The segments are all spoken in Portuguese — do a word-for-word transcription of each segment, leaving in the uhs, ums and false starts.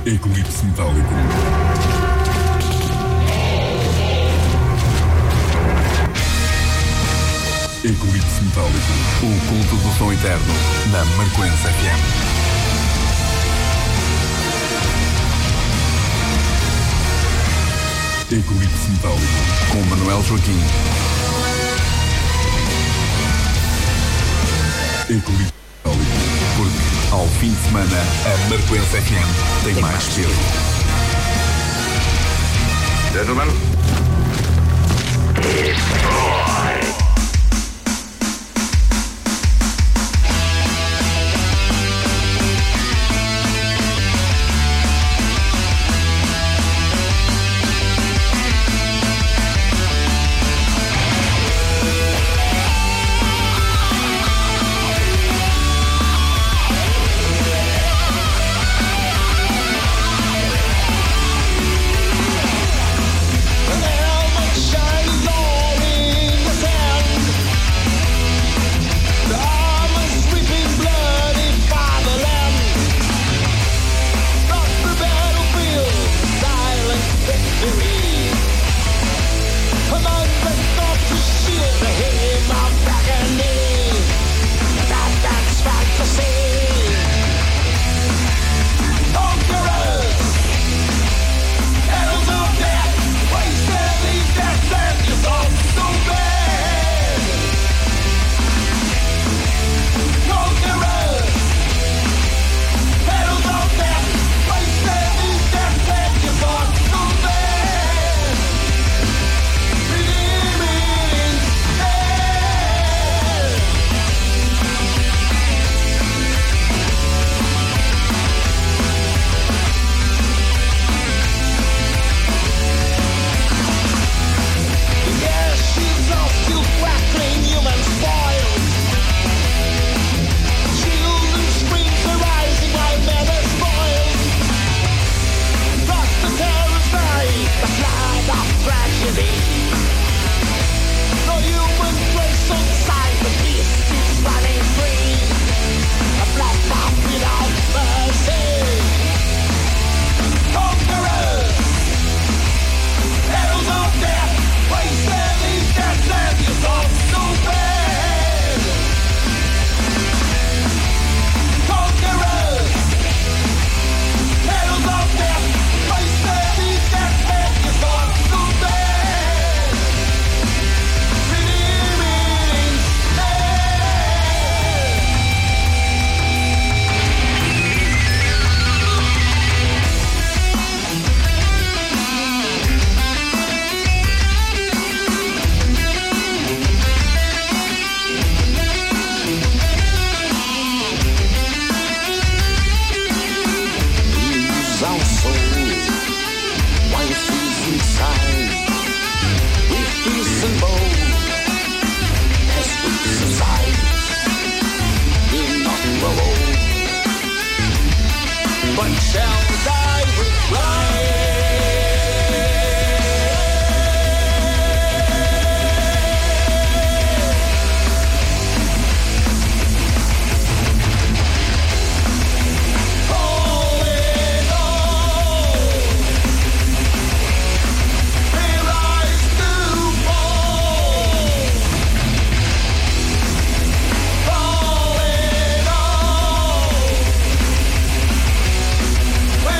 Eclipse Metálico. Eclipse Metálico. O culto do som eterno na Marcoense F M. Eclipse Metálico com Manuel Joaquim. Eclipse Metálico, porque ao fim de semana a Marcoense F M tem, tem mais peso. Gentlemen, destroy. Well,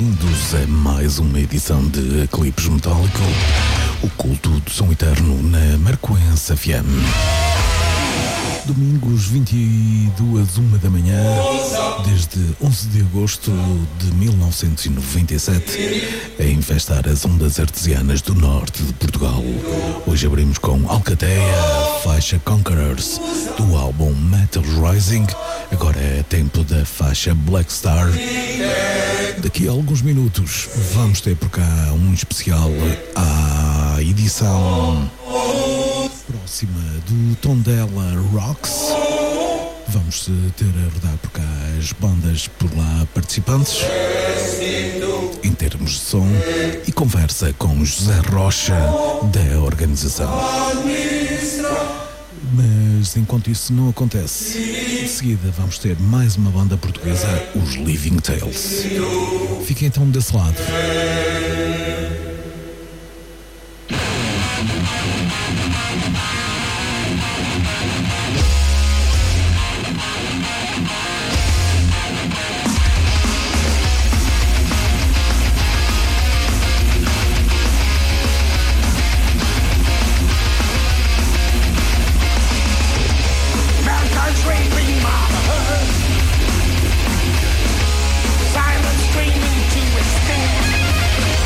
bem-vindos a mais uma edição de Eclipse Metálico, o culto do som eterno na Marcoense F M. Domingos vinte e duas, uma da manhã, desde onze de agosto de mil novecentos e noventa e sete, a infestar as ondas artesianas do norte de Portugal. Hoje abrimos com Alcateia, faixa Conquerors, do álbum Metal Rising. Agora é tempo da faixa Black Star. Daqui a alguns minutos vamos ter por cá um especial à edição próxima do Tondela Rocks. Vamos ter a rodar por cá as bandas por lá participantes em termos de som e conversa com José Rocha da organização. Mas enquanto isso não acontece, de seguida vamos ter mais uma banda portuguesa, os Living Tales. Fiquem então desse lado. Silence screaming to extinct.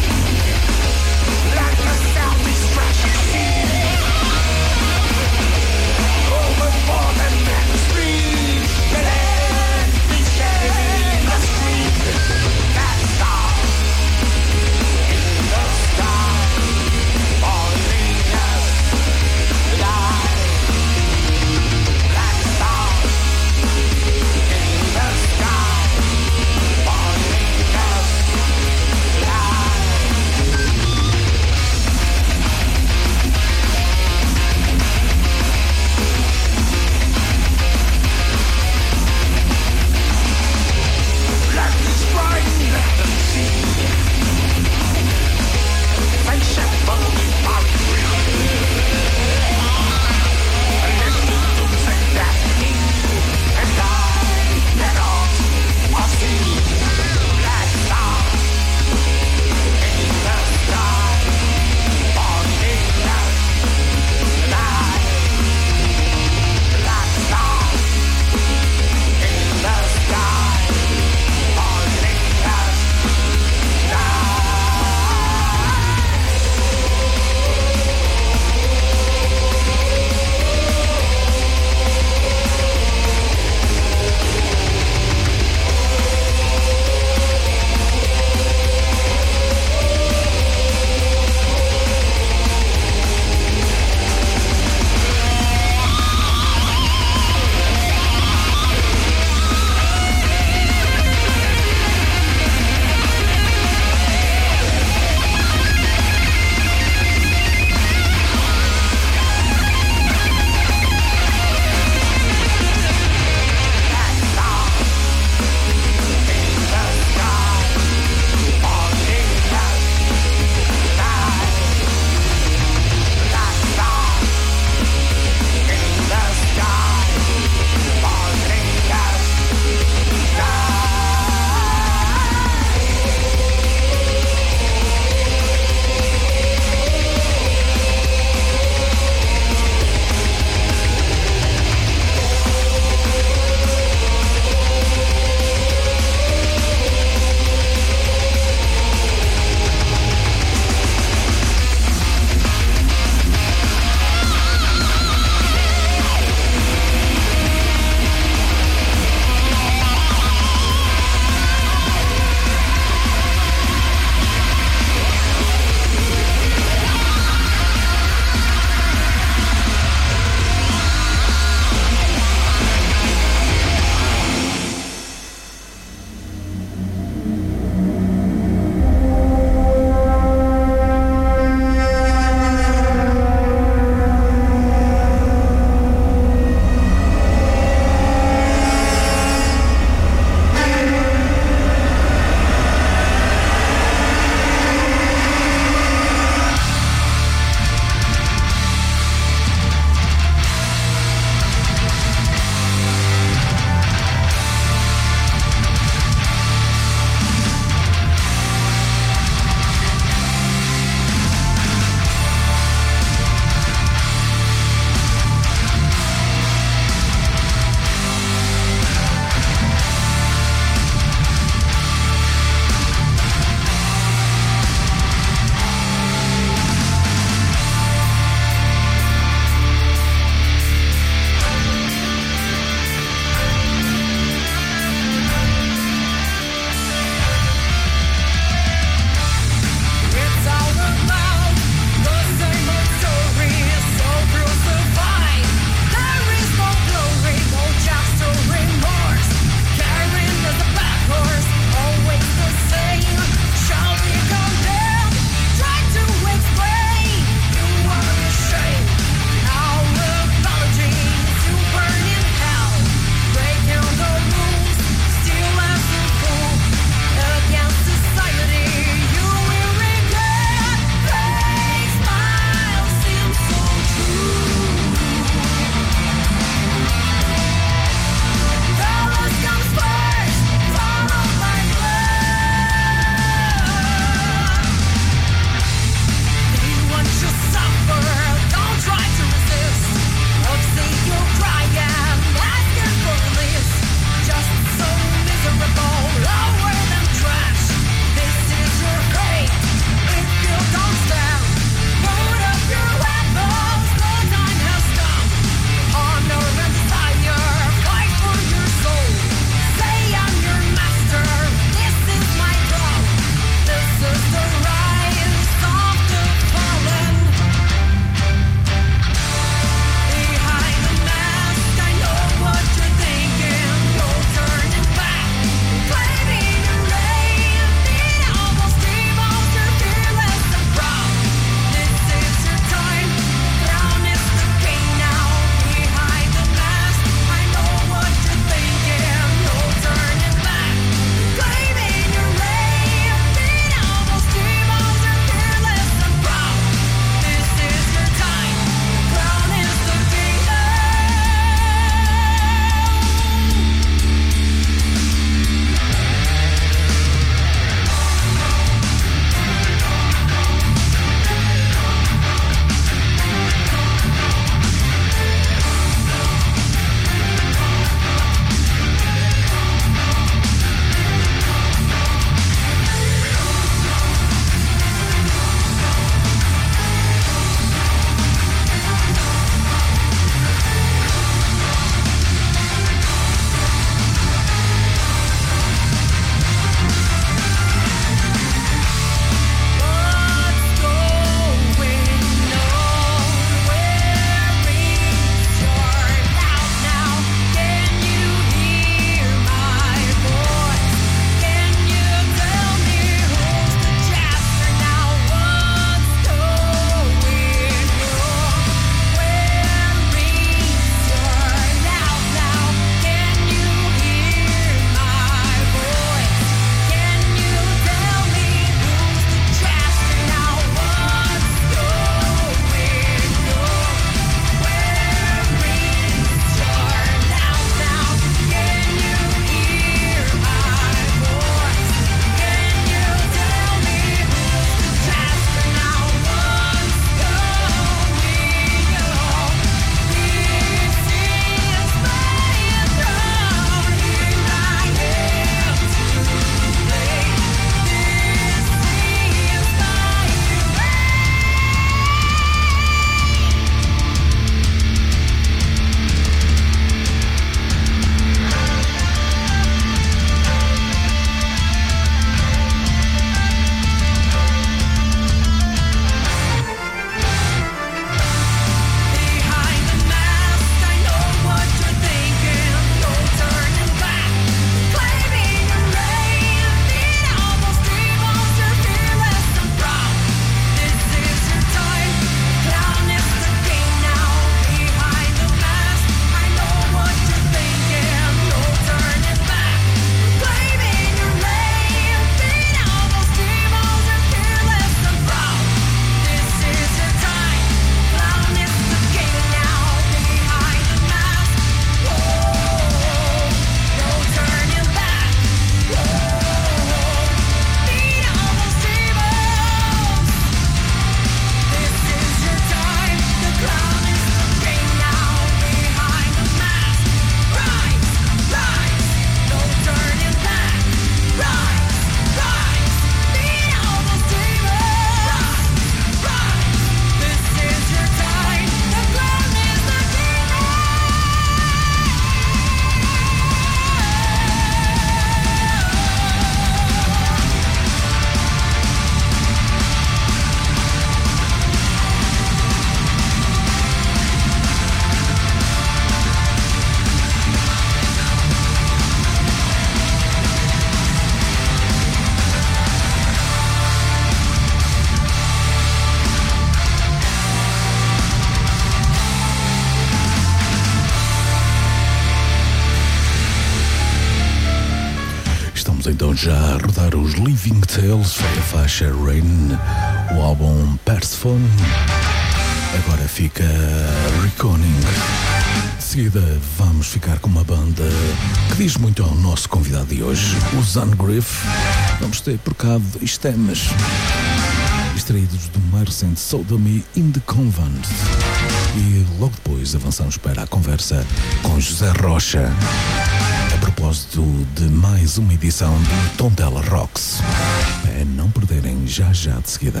Vamos então já rodar os Living Tales, foi a faixa Rain, o álbum Persephone. Agora fica Reckoning. De seguida vamos ficar com uma banda que diz muito ao nosso convidado de hoje, o Zangriff. Vamos ter por cá dois temas extraídos do mais recente Sodomy in the Convent. E logo depois avançamos para a conversa com José Rocha a propósito de mais uma edição do Tondela Rocks. É não perderem já já de seguida.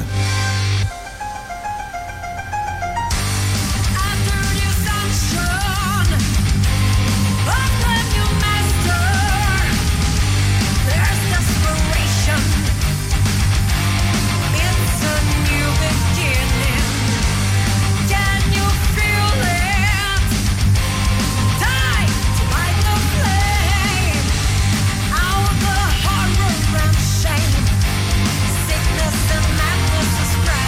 Sickness and madness is spread.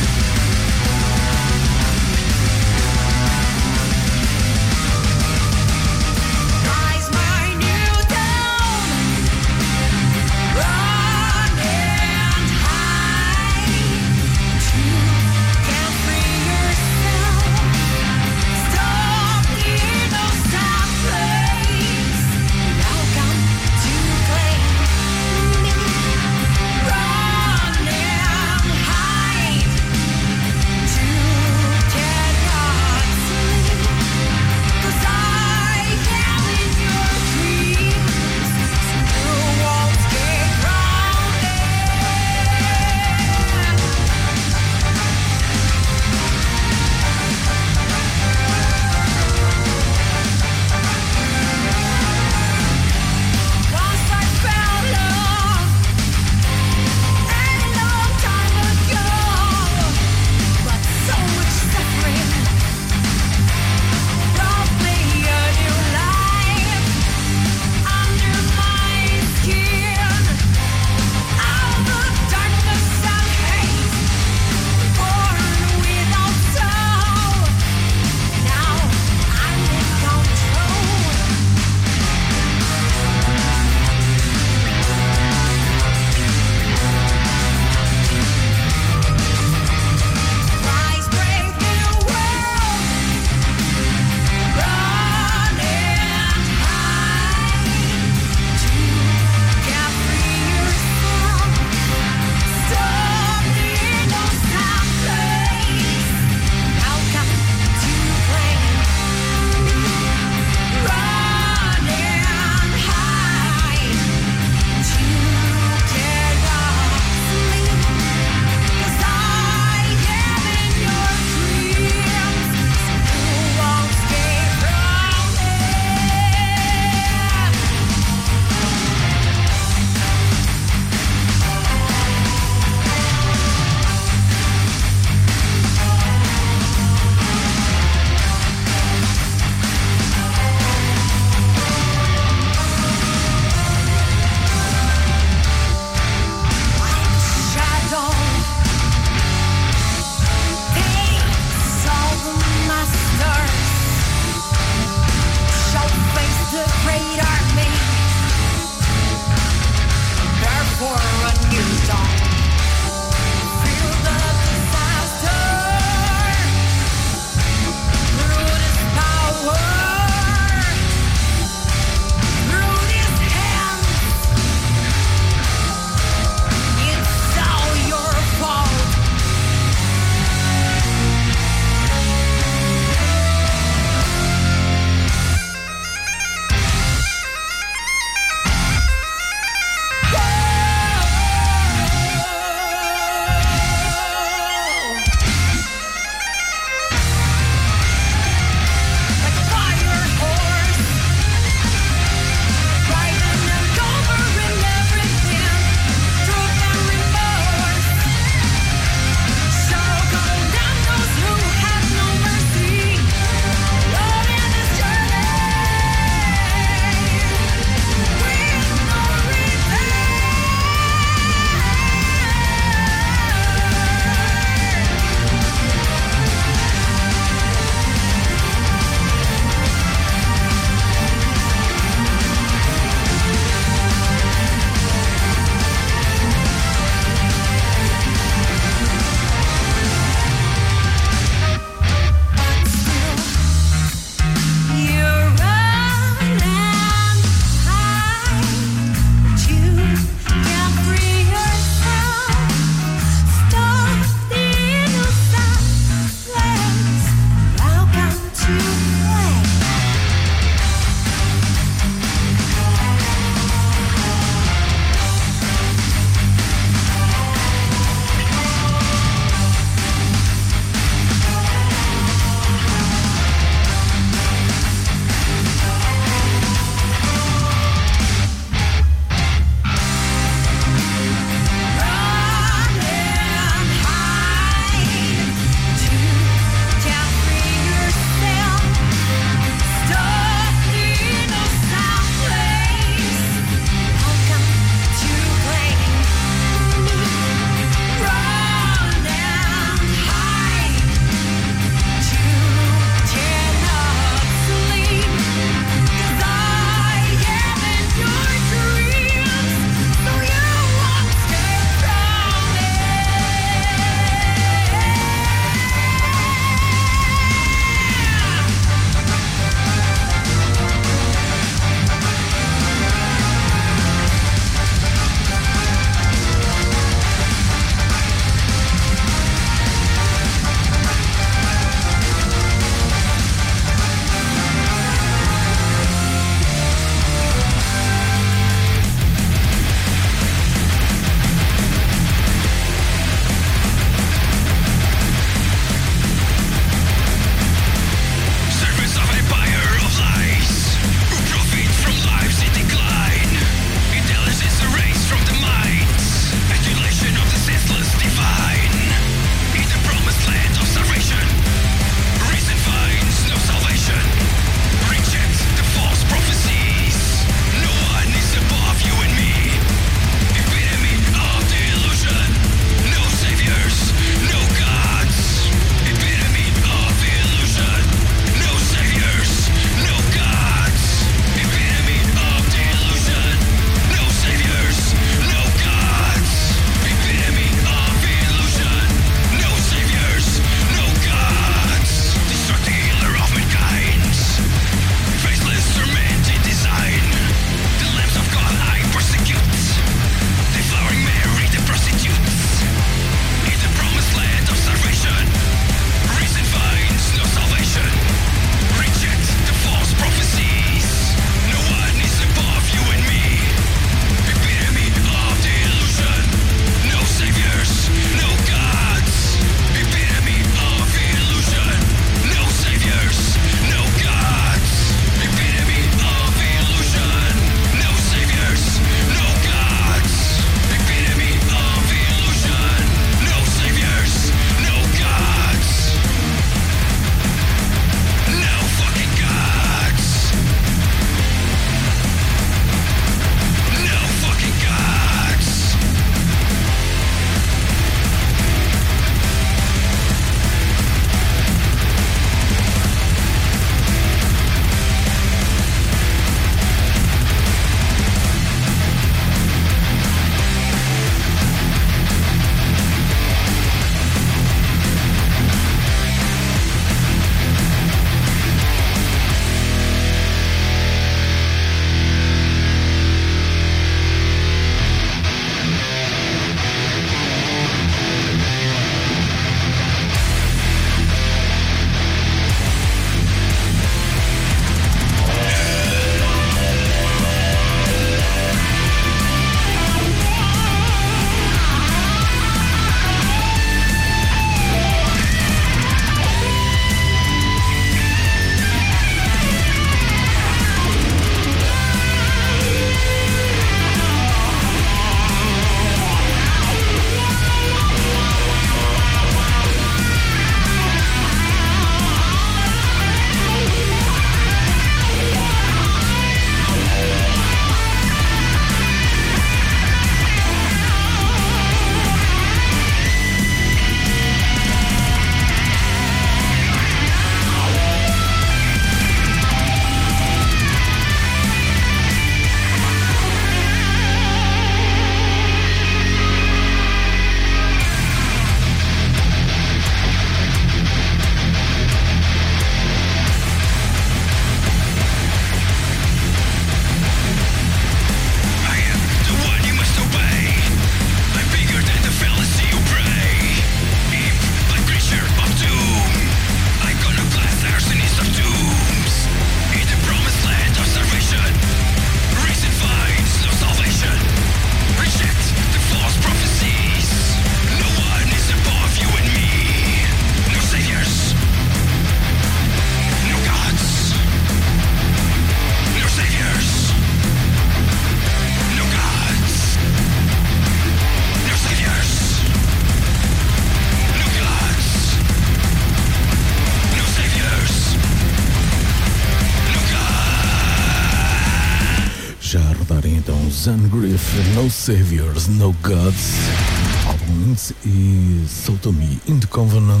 Zangriff, No Saviors, No Gods, álbum e Sodomy in the Covenant.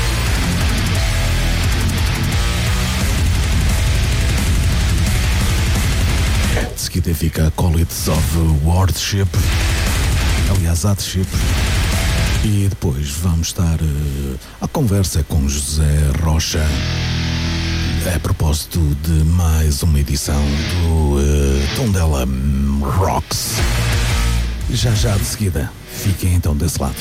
De seguida fica Colleagues of Wardship, aliás, Adship. E depois vamos estar uh, à conversa com José Rocha a propósito de mais uma edição do uh, Tondela Rocks. Já já de seguida, fiquem então desse lado.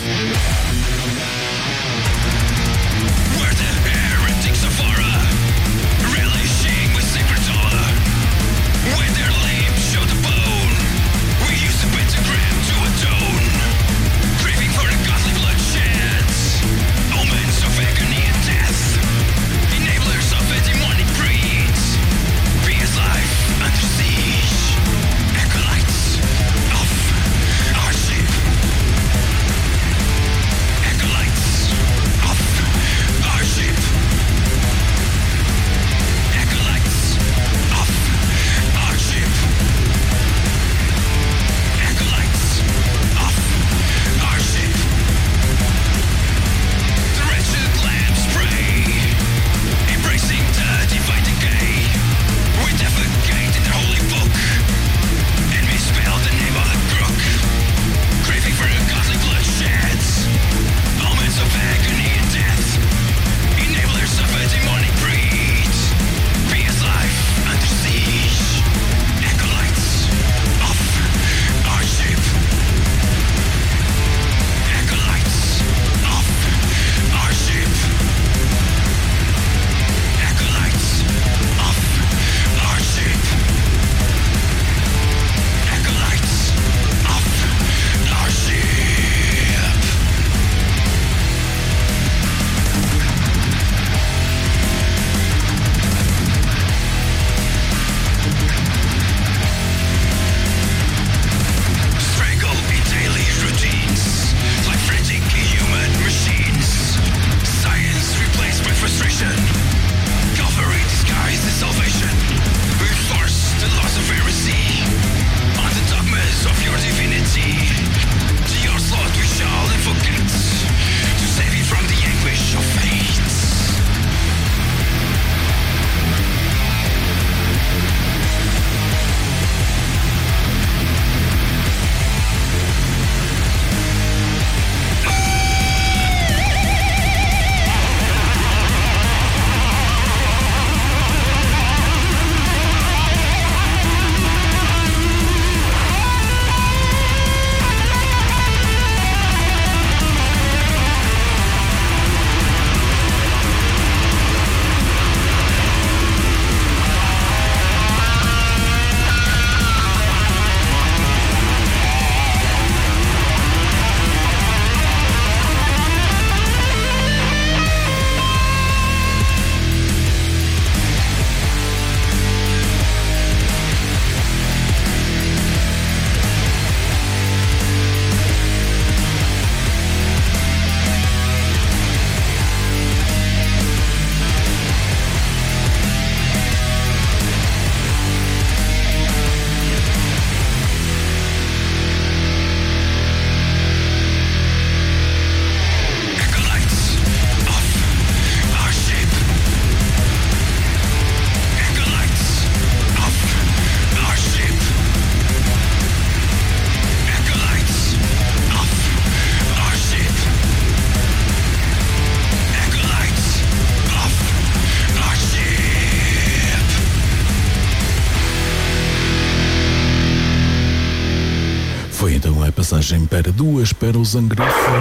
Passagem para duas para o Zangriff,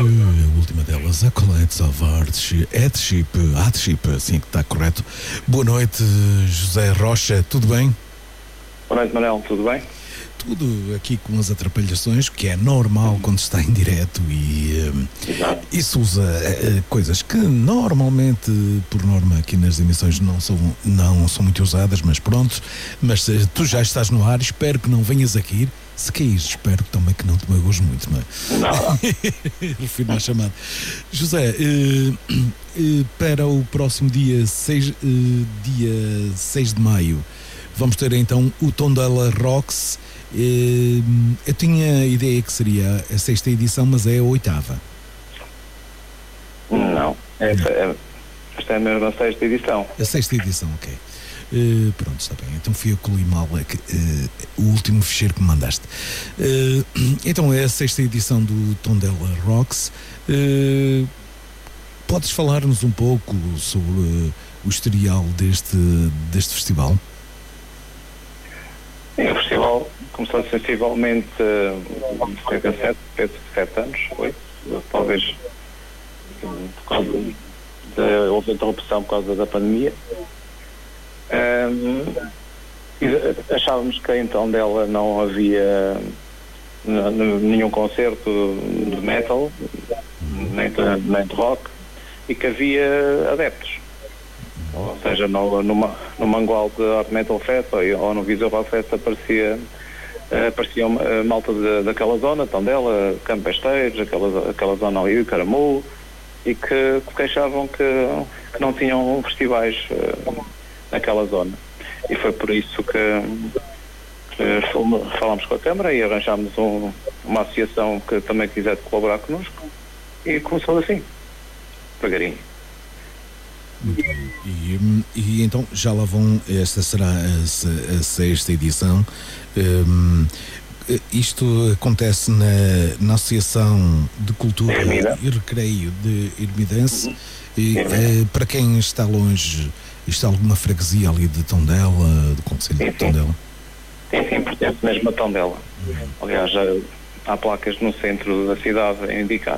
a última delas, a Colleagues of Adship, Adship, assim que está correto. Boa noite, José Rocha, tudo bem? Boa noite, Manel, tudo bem? Tudo aqui com as atrapalhações, que é normal quando está em direto e um, isso usa uh, coisas que normalmente, por norma, aqui nas emissões não são, não são muito usadas, mas pronto, mas uh, tu já estás no ar, espero que não venhas a cair. Se caís, espero também que não te magoes muito, não é? Refiro à chamada. José, uh, uh, para o próximo dia seis, uh, dia seis de maio, vamos ter então o Tondela Rocks Eu tinha a ideia que seria a sexta edição, mas é a oitava. Não, esta é, esta é mesmo a sexta edição. A sexta edição, ok. Uh, pronto, está bem. Então fui eu que li mal é que, uh, o último ficheiro que me mandaste. Uh, então é a sexta edição do Tondela Rocks. Uh, podes falar-nos um pouco sobre uh, o historial deste, deste festival? Sim, o festival começou sensivelmente uh, cerca de sete, sete, sete anos, oito, talvez por causa de, houve interrupção por causa da pandemia. Um, achávamos que então dela não havia n- n- nenhum concerto de metal, nem de, nem de rock, e que havia adeptos. Ou seja, no, no, no Mangual de Art Metal Fest ou, ou no Viseu Rock Fest aparecia, aparecia uma, a malta de, daquela zona, Tondela, Campo Esteiros, aquela, aquela zona ali de Caramulo, e que, que queixavam que, que não tinham festivais uh, naquela zona. E foi por isso que, que falámos com a Câmara e arranjámos um, uma associação que também quisesse colaborar connosco, e começou assim, devagarinho. E, e então já lá vão, esta será a, a sexta edição. Um, isto acontece na, na Associação de Cultura Ermida. e Recreio de Ermidense. Uhum. E, eh, para quem está longe, está alguma freguesia ali de Tondela, do Conselho de Tondela? Sim, sim, pertence mesmo a Tondela. Uhum. Aliás, já há placas no centro da cidade a indicar.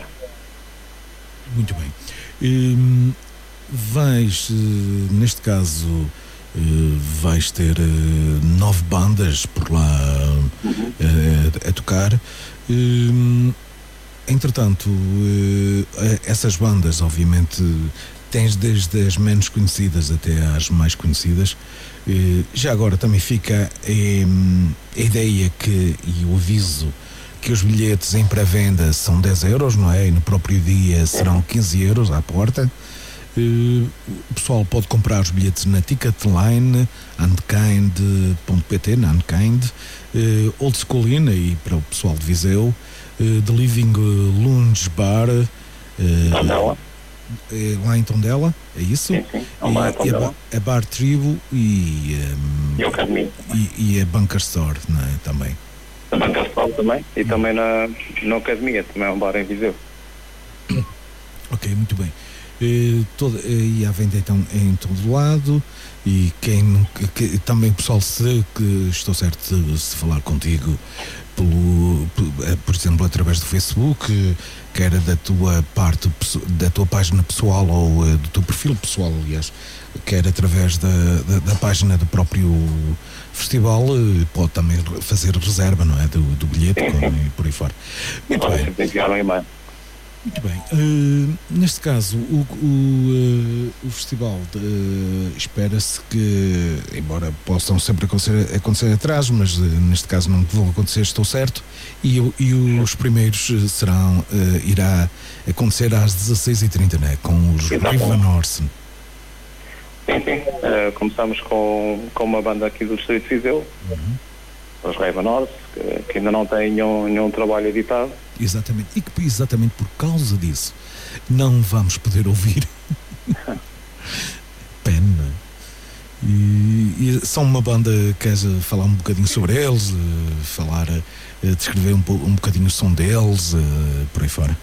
Muito bem. Um, vais, neste caso, uh, vais ter uh, nove bandas por lá uh, uh, a tocar. Uh, entretanto, uh, essas bandas, obviamente, tens desde as menos conhecidas até às mais conhecidas. Uh, já agora também fica um, a ideia que, e o aviso, que os bilhetes em pré-venda são dez euros, não é? E no próprio dia serão quinze euros à porta. Uh, o pessoal pode comprar os bilhetes na Ticketline, unkind ponto pt, na Unkind, uh, Old School Inn, e para o pessoal de Viseu, uh, The Living Lounge Bar, uh, Tondela. É lá em Tondela, é isso? Sim, sim, é um bar em Tondela. E a, a Bar Tribo e, um, e, o caminho. e, e a Bunker Store, não é? Também. A Bunker Store também, e também na, na Academia, também é um bar em Viseu. Ok, muito bem. Uh, todo, uh, e à venda então em todo lado, e quem que, que, também o pessoal, se que estou certo de se falar contigo pelo, por, por exemplo através do Facebook, quer da tua parte da tua página pessoal ou uh, do teu perfil pessoal, aliás, quer através da, da, da página do próprio festival, uh, pode também fazer reserva, não é, do, do bilhete, sim, com, sim. E por aí fora. Muito Pode bem. sempre enviar um e-mail. Muito bem. Uh, neste caso, o, o, uh, o festival uh, espera-se que, embora possam sempre acontecer, acontecer atrasos, mas uh, neste caso não vão acontecer, estou certo, e, e os primeiros serão, uh, irá acontecer às dezasseis e trinta, né, com os Riva Norte. Sim, sim. Uh, começamos com, com uma banda aqui do Distrito de Viseu, uhum. os Riva Norte, que, que ainda não têm nenhum, nenhum trabalho editado. Exatamente, e que exatamente por causa disso não vamos poder ouvir. Pena. E, e são uma banda, queres falar um bocadinho sobre eles, falar, descrever um, um bocadinho o som deles, por aí fora?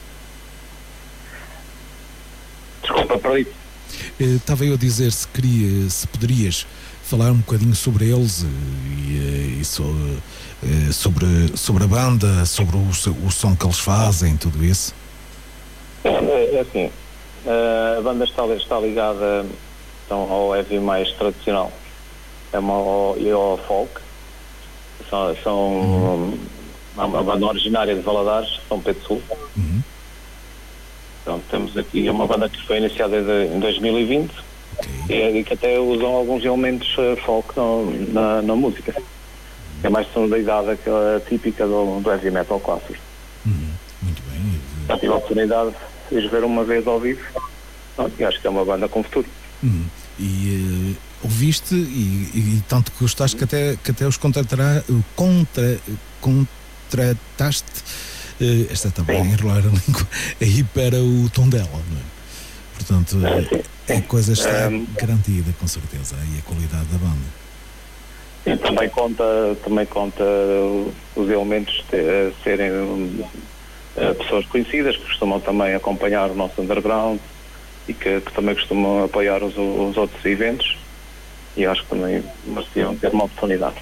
Desculpa, perdi. Estava eu a dizer se queria, se poderias falar um bocadinho sobre eles e, e so, sobre, sobre a banda, sobre o, o som que eles fazem, tudo isso. É, é assim, a banda está, está ligada então, ao heavy mais tradicional, é uma, ao, e ao folk. São, são uhum. uma, uma banda originária de Valadares, São Pedro Sul. Uhum. Então temos aqui uma banda que foi iniciada em dois mil e vinte. Okay. E que até usam alguns elementos uh, folk no, na, na música. É mais sonoridade aquela típica do, do heavy metal clássico. Uhum. Muito bem. Já tive a oportunidade de os ver uma vez ao vivo. E acho que é uma banda com futuro. Uhum. E uh, viste e, e tanto que gostaste que até, que até os contratará, contra, contrataste, uh, esta está bem a enrolar a língua, aí para o Tondela, não é? Portanto, é, a coisa está um, garantida, com certeza, aí a qualidade da banda. E também conta, também conta os elementos de, serem uh, pessoas conhecidas, que costumam também acompanhar o nosso underground e que, que também costumam apoiar os, os outros eventos, e acho que também mereciam ter uma oportunidade.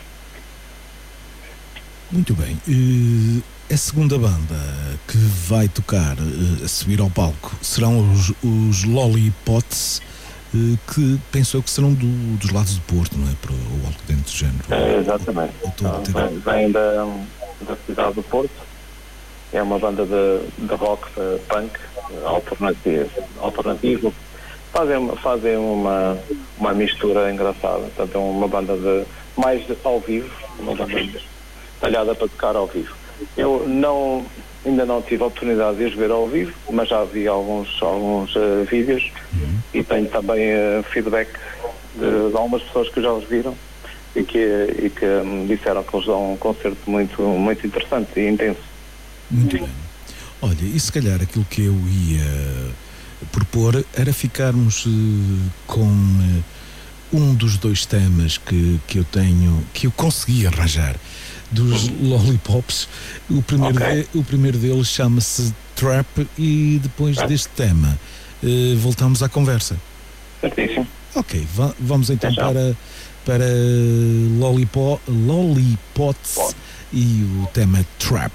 Muito bem. Uh, a segunda banda que vai tocar, uh, a subir ao palco, serão os, os Lollipots, uh, que pensou que serão do, dos lados do Porto, não é? Para o Alto Dentro do Género. É, exatamente. Não, vem, vem da, da cidade do Porto. É uma banda de, de rock, de punk, alternativo. alternativo. Fazem, fazem uma, uma mistura engraçada. Portanto, é uma banda de, mais de, ao vivo, uma banda talhada para tocar ao vivo. Eu não, ainda não tive a oportunidade de os ver ao vivo, mas já vi alguns, alguns uh, vídeos e tenho também uh, feedback de, de algumas pessoas que já os viram e que, e que me disseram que eles dão um concerto muito, muito interessante e intenso. Muito bem. Olha, e se calhar aquilo que eu ia propor era ficarmos uh, com uh, um dos dois temas que, que eu tenho, que eu consegui arranjar dos Lollipops. O primeiro, okay. de, o primeiro deles chama-se Trap, e depois deste tema uh, voltamos à conversa. Certíssimo. Ok, va- vamos então para, para Lollipo- Lollipots Pode. E o tema Trap.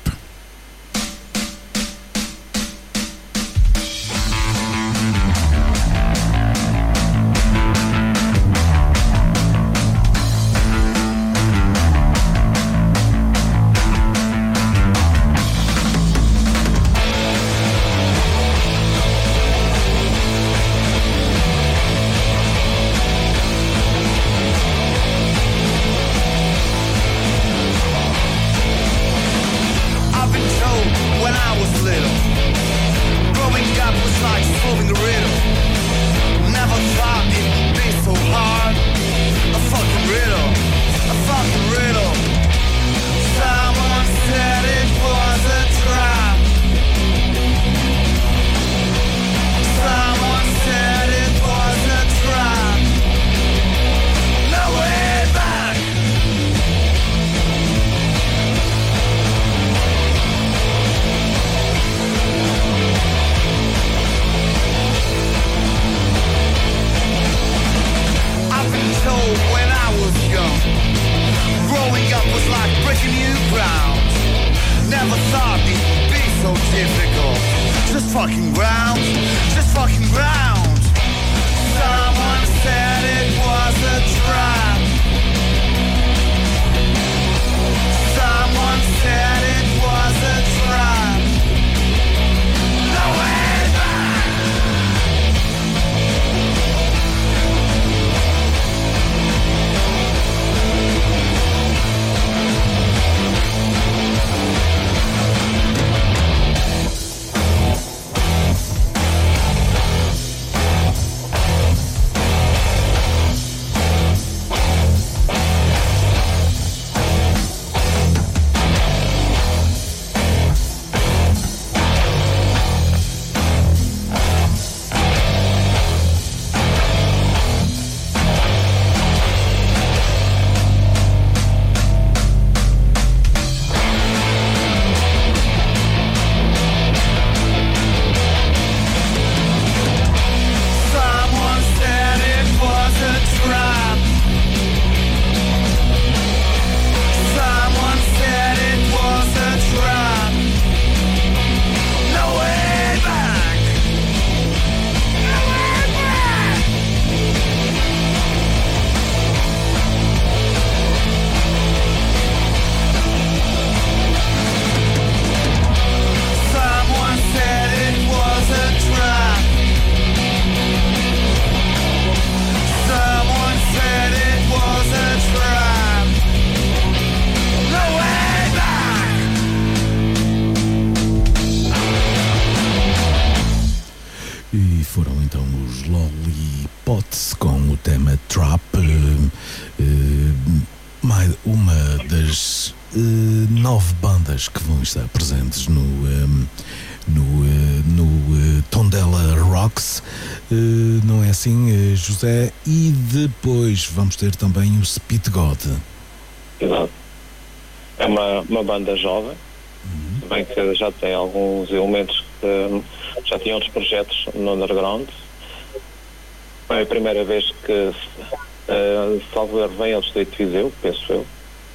uma, uma das uh, nove bandas que vão estar presentes no, um, no, uh, no uh, Tondela Rocks, uh, não é assim, uh, José? E depois vamos ter também o Spit God. Exato. É uma, uma banda jovem, uhum. bem que já tem alguns elementos que já tinham outros projetos no underground. É a primeira vez que uh, salvo erro vem ao Distrito de Viseu, penso eu.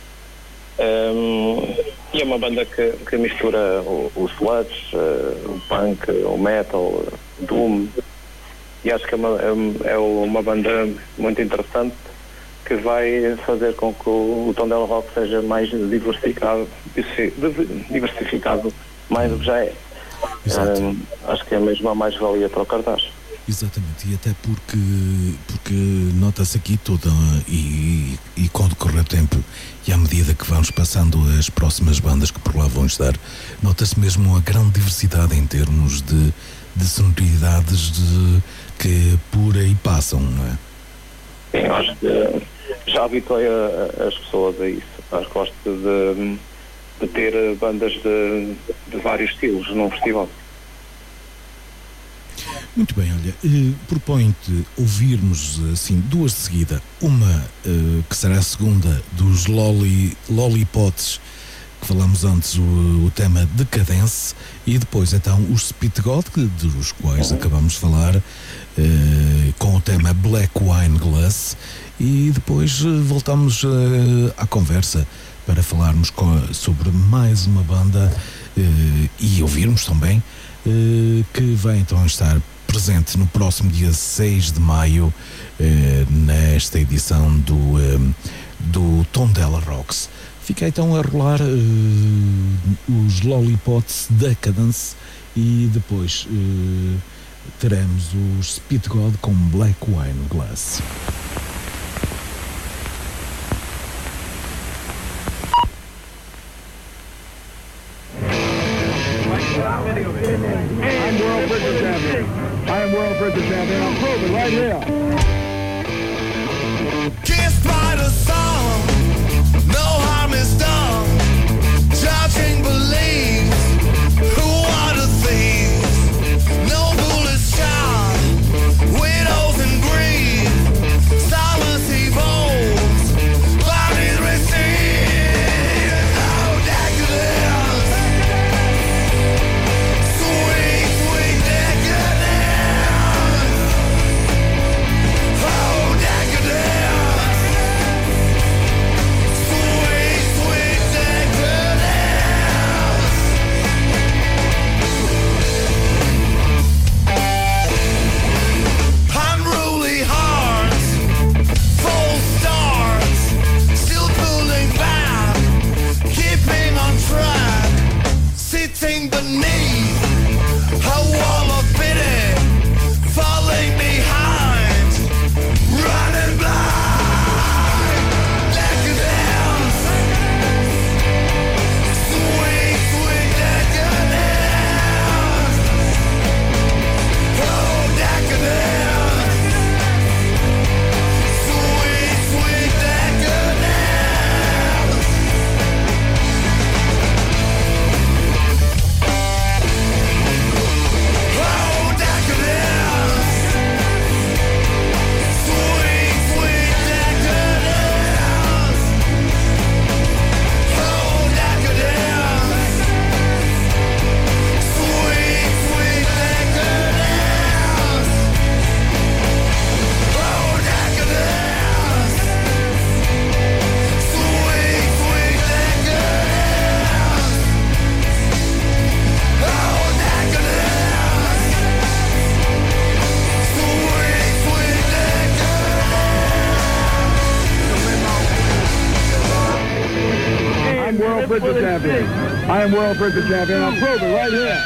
Um, e é uma banda que, que mistura o, o sludge, uh, o punk, o metal, o doom, e acho que é uma, é uma banda muito interessante que vai fazer com que o, o Tondela Rock seja mais diversificado, diversificado mais do que já é. Um, acho que é mesmo a mais-valia para o cartaz. Exatamente, e até porque, porque nota-se aqui toda, e, e com o decorrer do tempo, e à medida que vamos passando as próximas bandas que por lá vão estar, nota-se mesmo a grande diversidade em termos de, de sonoridades de, que por aí passam, não é? Sim, acho que já habituei a, as pessoas a isso. Acho que gosto de, de ter bandas de, de vários estilos num festival. Muito bem, olha, eh, proponho-te ouvirmos assim duas de seguida. Uma eh, que será a segunda dos Lolly, Lollipots, que falamos antes, o, o tema Decadence, e depois então os Spit God, dos quais acabamos de falar, eh, com o tema Black Wine Glass, e depois eh, voltamos eh, à conversa para falarmos com, sobre mais uma banda eh, e ouvirmos também eh, que vai então estar presente no próximo dia seis de maio eh, nesta edição do, eh, do Tondela Rocks. Fica então a rolar eh, os Lollipots Decadence, e depois eh, teremos os Spit God com Black Wine Glass. I'm world record champion. I am world record champion. I'll prove it right here. Kissed by the sun, no harm is done. Judging believes, who are the thieves? No bullets shot, widows and grief. Silence evolves, bodies receive. Oh, decadence, sweet, sweet decadence. Oh, decadence, sweet, sweet decadence. Unruly hearts, false starts, still pulling back, keeping on track, sitting beneath a wall of pity, falling behind, running blind. Decadence, sweet, sweet decadence. Oh, decadence, sweet, sweet decadence. Oh, decadence, sweet, sweet decadence. Oh, decadence, sweet, sweet decadence. Oh, decadence, sweet, sweet decadence. Oh, decadence, sweet, sweet decadence. I'm world record champion. I am world record champion. I'll prove it right here.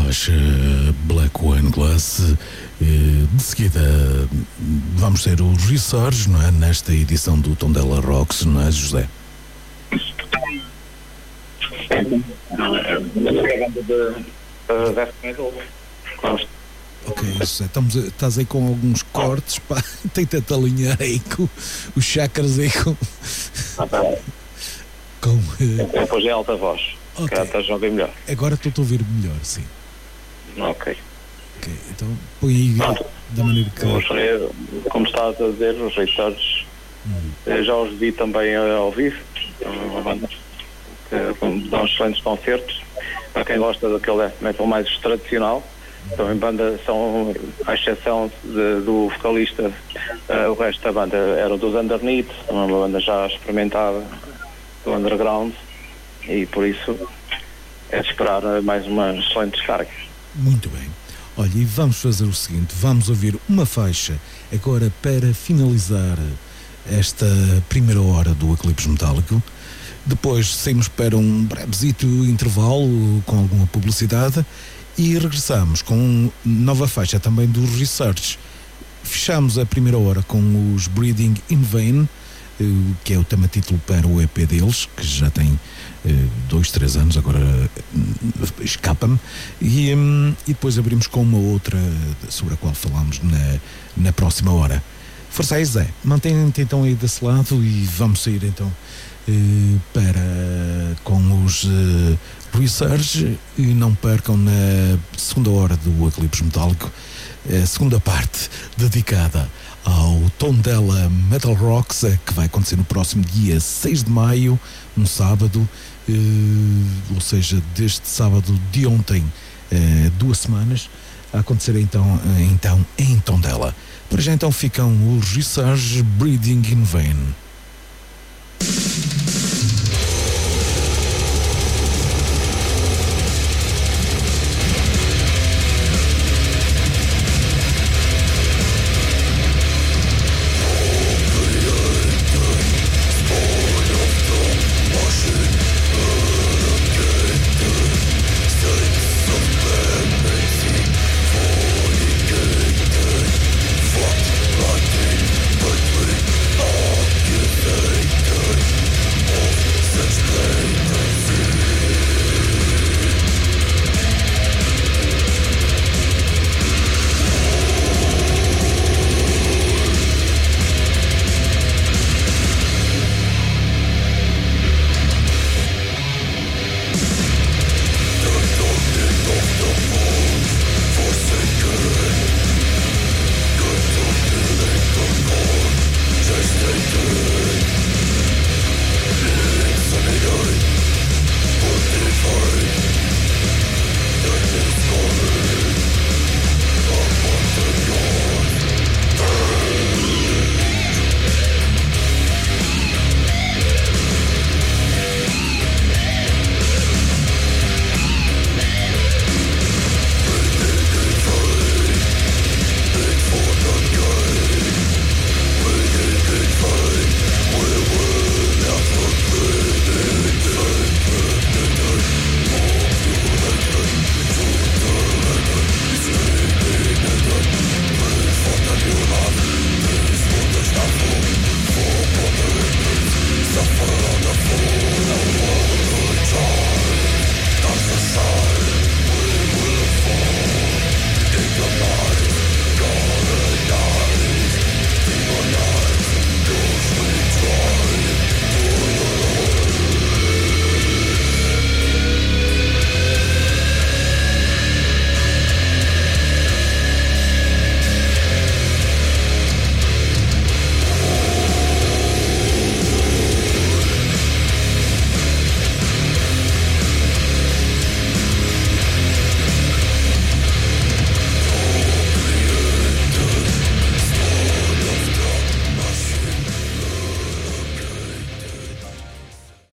faixa Black Wine Glass. De seguida vamos ter os Research, não é? Nesta edição do Tondela Rocks, não é, José? Uh, death metal. Ok, José, estamos, estás aí com alguns cortes, pá, tenta-te alinhar aí com os chakras aí com... com uh... Depois é alta voz, okay. Que estás a ouvir melhor. Agora estou a ouvir melhor, sim. Ok. Ok, então põe aí Pronto. Da maneira que... Os, como estavas a dizer, os Research, hum. eu já os vi também ao vivo, uma banda que dão excelentes concertos. Para quem gosta daquele death metal mais tradicional, então em banda são, à exceção de, do vocalista, uh, o resto da banda era dos Underneath, uma banda já experimentada do underground, e por isso é de esperar mais uma excelente descarga. Muito bem. Olha, e vamos fazer o seguinte, vamos ouvir uma faixa agora para finalizar esta primeira hora do Eclipse Metálico. Depois saímos para um brevezito intervalo com alguma publicidade e regressamos com nova faixa também dos Research. Fechamos a primeira hora com os Breathing in Vain, que é o tema título para o E P deles, que já tem dois, três anos, agora escapa-me, e, e depois abrimos com uma outra sobre a qual falamos na, na próxima hora. Força aí, Zé, mantenha-te então aí desse lado e vamos sair então para com os uh, Research, e não percam na segunda hora do Eclipse Metálico a segunda parte dedicada ao Tondela Metal Rocks, que vai acontecer no próximo dia seis de maio, um sábado, uh, ou seja, deste sábado de ontem, uh, duas semanas, a acontecer então, uh, então em Tondela. Para já então ficam os Research, Breathing in Vain.